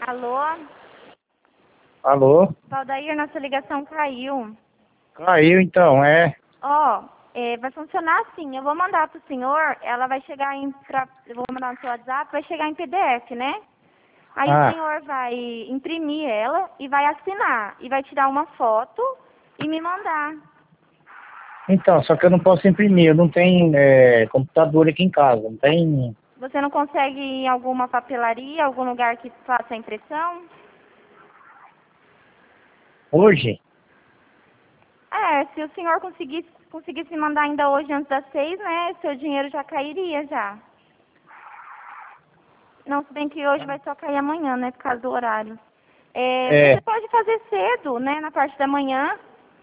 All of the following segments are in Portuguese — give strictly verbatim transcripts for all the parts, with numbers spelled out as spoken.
Alô? Alô? Valdair, nossa ligação caiu. Caiu então, é. Ó, é, vai funcionar assim, eu vou mandar pro senhor, ela vai chegar em, pra, eu vou mandar no seu WhatsApp, vai chegar em P D F, né? Aí Ah. o senhor vai imprimir ela e vai assinar, e vai tirar uma foto e me mandar. Então, só que eu não posso imprimir, eu não tenho é, computador aqui em casa, não tem... Você não consegue ir em alguma papelaria, algum lugar que faça a impressão? Hoje? É, se o senhor conseguisse, conseguisse mandar ainda hoje antes das seis, né, seu dinheiro já cairia já. Não, se bem que hoje vai só cair amanhã, né, por causa do horário. É, É, você pode fazer cedo, né, na parte da manhã.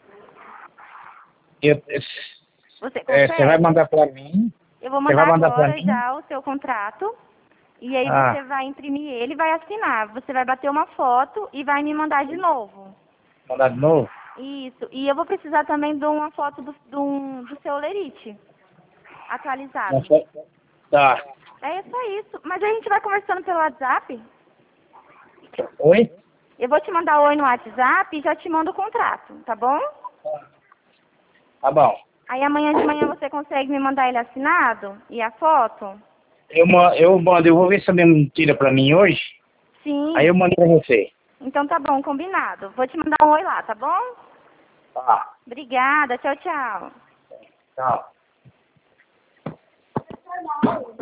eu, Você é, você vai consegue? mandar pra mim? Eu vou Você vai mandar mandar pra agora mim? já o seu contrato. E aí Ah, você vai imprimir ele e vai assinar. Você vai bater uma foto e vai me mandar de novo. mandar de novo? Isso. E eu vou precisar também de uma foto do, do, do seu lerite atualizado. Não, tá. É só isso. Mas a gente vai conversando pelo WhatsApp. Oi? Eu vou te mandar oi no WhatsApp e já te mando o contrato, tá bom? Tá bom. Aí amanhã de manhã você consegue me mandar ele assinado? E a foto? Eu, ma- eu mando, eu vou ver se a minha tira pra mim hoje, aí Sim. eu mando pra você. Então tá bom, combinado. Vou te mandar um oi lá, tá bom? Tá. Obrigada, tchau, tchau. Tchau.